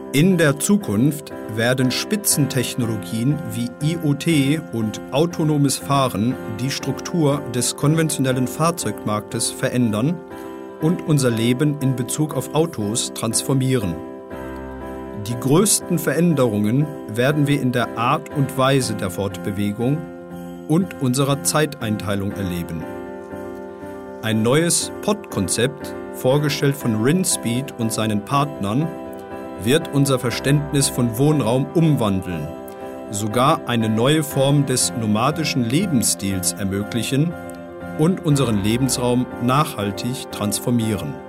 In der Zukunft werden Spitzentechnologien wie IoT und autonomes Fahren die Struktur des konventionellen Fahrzeugmarktes verändern und unser Leben in Bezug auf Autos transformieren. Die größten Veränderungen werden wir in der Art und Weise der Fortbewegung und unserer Zeiteinteilung erleben. Ein neues Pod-Konzept, vorgestellt von Rinspeed und seinen Partnern, wird unser Verständnis von Wohnraum umwandeln, sogar eine neue Form des nomadischen Lebensstils ermöglichen und unseren Lebensraum nachhaltig transformieren.